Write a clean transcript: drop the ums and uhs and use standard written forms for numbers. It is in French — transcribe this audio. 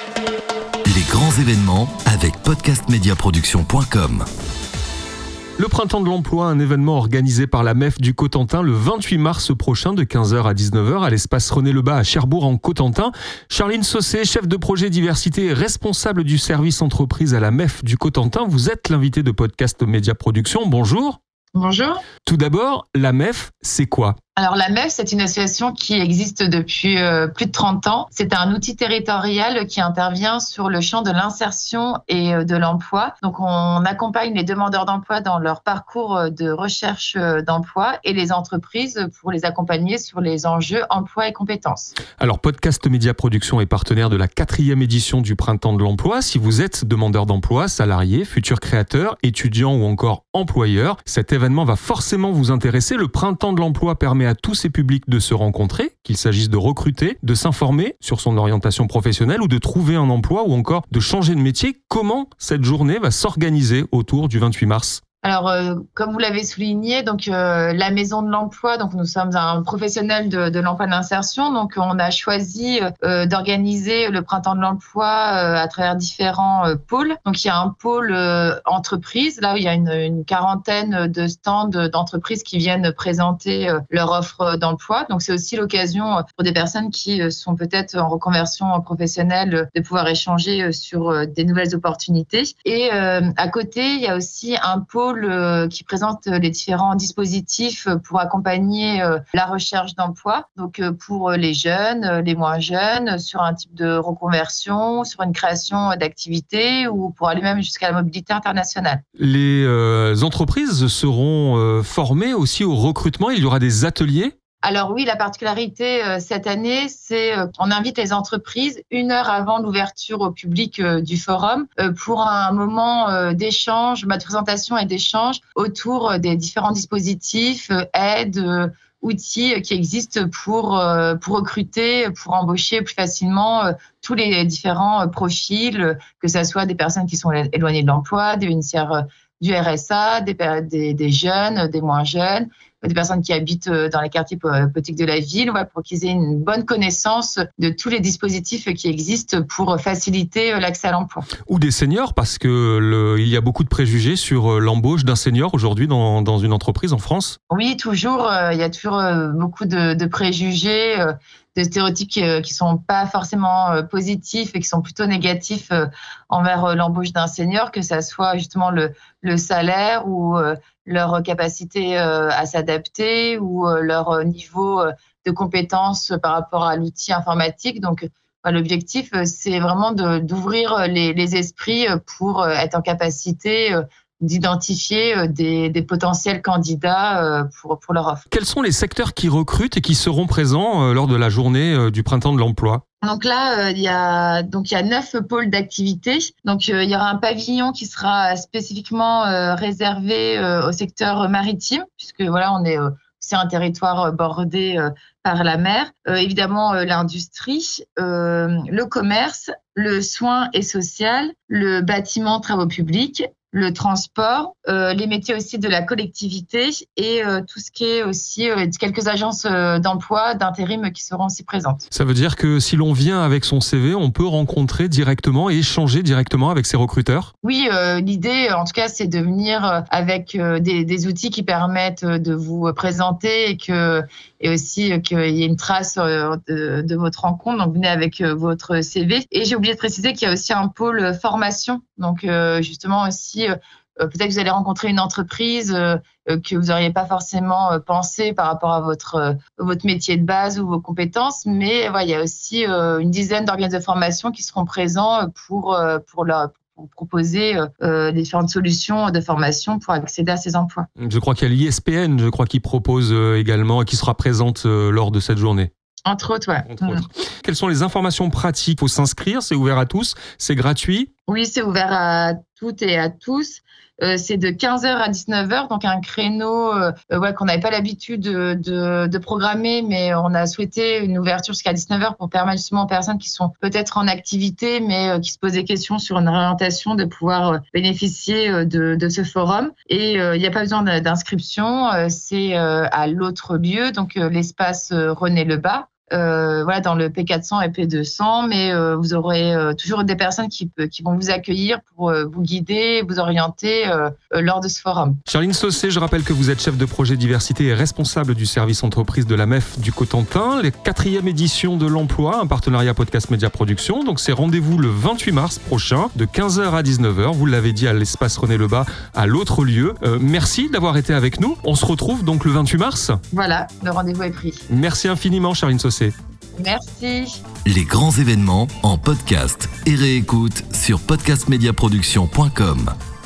Les grands événements avec podcastmediaproduction.com. Le Printemps de l'Emploi, un événement organisé par la MEF du Cotentin le 28 mars prochain de 15h à 19h à l'espace René Lebas à Cherbourg en Cotentin. Charline Saucé, chef de projet diversité et responsable du service entreprise à la MEF du Cotentin, vous êtes l'invité de Podcast Média Production. Bonjour. Bonjour. Tout d'abord, la MEF, c'est quoi ? Alors la MEF, c'est une association qui existe depuis plus de 30 ans. C'est un outil territorial qui intervient sur le champ de l'insertion et de l'emploi. Donc on accompagne les demandeurs d'emploi dans leur parcours de recherche d'emploi et les entreprises pour les accompagner sur les enjeux emploi et compétences. Alors Podcast Média Production est partenaire de la 4e édition du Printemps de l'Emploi. Si vous êtes demandeur d'emploi, salarié, futur créateur, étudiant ou encore employeur, cet événement va forcément vous intéresser. Le Printemps de l'Emploi permet à tous ces publics de se rencontrer, qu'il s'agisse de recruter, de s'informer sur son orientation professionnelle ou de trouver un emploi ou encore de changer de métier. Comment cette journée va s'organiser autour du 28 mars ? Alors, comme vous l'avez souligné, donc la Maison de l'Emploi, donc nous sommes un professionnel de l'emploi et de l'insertion, donc on a choisi d'organiser le Printemps de l'Emploi à travers différents pôles. Donc il y a un pôle entreprise, là où il y a une quarantaine de stands d'entreprises qui viennent présenter leur offre d'emploi. Donc c'est aussi l'occasion pour des personnes qui sont peut-être en reconversion professionnelle de pouvoir échanger sur des nouvelles opportunités. Et à côté, il y a aussi un pôle qui présente les différents dispositifs pour accompagner la recherche d'emploi. Donc pour les jeunes, les moins jeunes, sur un type de reconversion, sur une création d'activité ou pour aller même jusqu'à la mobilité internationale. Les entreprises seront formées aussi au recrutement. Il y aura des ateliers. Alors oui, la particularité cette année, c'est qu'on invite les entreprises 1 heure avant l'ouverture au public du forum pour un moment d'échange, de présentation et d'échange autour des différents dispositifs, aides, outils qui existent pour recruter, pour embaucher plus facilement tous les différents profils, que ce soit des personnes qui sont éloignées de l'emploi, des bénéficiaires du RSA, des jeunes, des moins jeunes, des personnes qui habitent dans les quartiers politiques de la ville, pour qu'ils aient une bonne connaissance de tous les dispositifs qui existent pour faciliter l'accès à l'emploi. Ou des seniors, parce que il y a beaucoup de préjugés sur l'embauche d'un senior aujourd'hui dans une entreprise en France. Oui, toujours. Il y a toujours beaucoup de préjugés, de stéréotypes qui sont pas forcément positifs et qui sont plutôt négatifs envers l'embauche d'un senior, que ça soit justement le salaire ou leur capacité à s'adapter ou leur niveau de compétence par rapport à l'outil informatique. Donc, l'objectif, c'est vraiment d'ouvrir les esprits pour être en capacité d'identifier des potentiels candidats pour leur offre. Quels sont les secteurs qui recrutent et qui seront présents lors de la journée du Printemps de l'Emploi ? Donc là, il y a 9 pôles d'activité. Donc il y aura un pavillon qui sera spécifiquement réservé au secteur maritime, puisque voilà, c'est un territoire bordé par la mer. Évidemment, l'industrie, le commerce, le soin et social, le bâtiment, travaux publics, le transport, les métiers aussi de la collectivité et tout ce qui est aussi quelques agences d'emploi, d'intérim qui seront aussi présentes. Ça veut dire que si l'on vient avec son CV, on peut rencontrer directement et échanger directement avec ses recruteurs ? Oui, l'idée en tout cas, c'est de venir avec des outils qui permettent de vous présenter et aussi qu'il y ait une trace de votre rencontre. Donc venez avec votre CV. Et j'ai oublié de préciser qu'il y a aussi un pôle formation. Donc justement aussi, peut-être que vous allez rencontrer une entreprise que vous n'auriez pas forcément pensé par rapport à votre métier de base ou vos compétences, mais il y a aussi une dizaine d'organismes de formation qui seront présents pour proposer différentes solutions de formation pour accéder à ces emplois. Je crois qu'il y a l'ISPN, qui propose également et qui sera présente lors de cette journée. Entre autres, ouais. Entre autres. Quelles sont les informations pratiques ? Il faut s'inscrire, c'est ouvert à tous, c'est gratuit ? Oui, c'est ouvert à toutes et à tous. C'est de 15h à 19h, donc un créneau qu'on n'avait pas l'habitude de programmer, mais on a souhaité une ouverture jusqu'à 19h pour permettre justement aux personnes qui sont peut-être en activité, mais qui se posent des questions sur une orientation, de pouvoir bénéficier de ce forum. Et il n'y a pas besoin d'inscription, c'est à l'autre lieu, donc l'espace René Lebas, dans le P400 et P200, mais vous aurez toujours des personnes qui vont vous accueillir pour vous guider, vous orienter lors de ce forum. Charline Saucé, je rappelle que vous êtes chef de projet diversité et responsable du service entreprise de la MEF du Cotentin. La 4e édition de l'emploi, un partenariat Podcast Média Production. Donc c'est rendez-vous le 28 mars prochain, de 15h à 19h. Vous l'avez dit, à l'espace René Lebas, à l'autre lieu. Merci d'avoir été avec nous. On se retrouve donc le 28 mars. Voilà, le rendez-vous est pris. Merci infiniment, Charline Saucé. Merci. Les grands événements en podcast et réécoute sur podcastmediaproduction.com.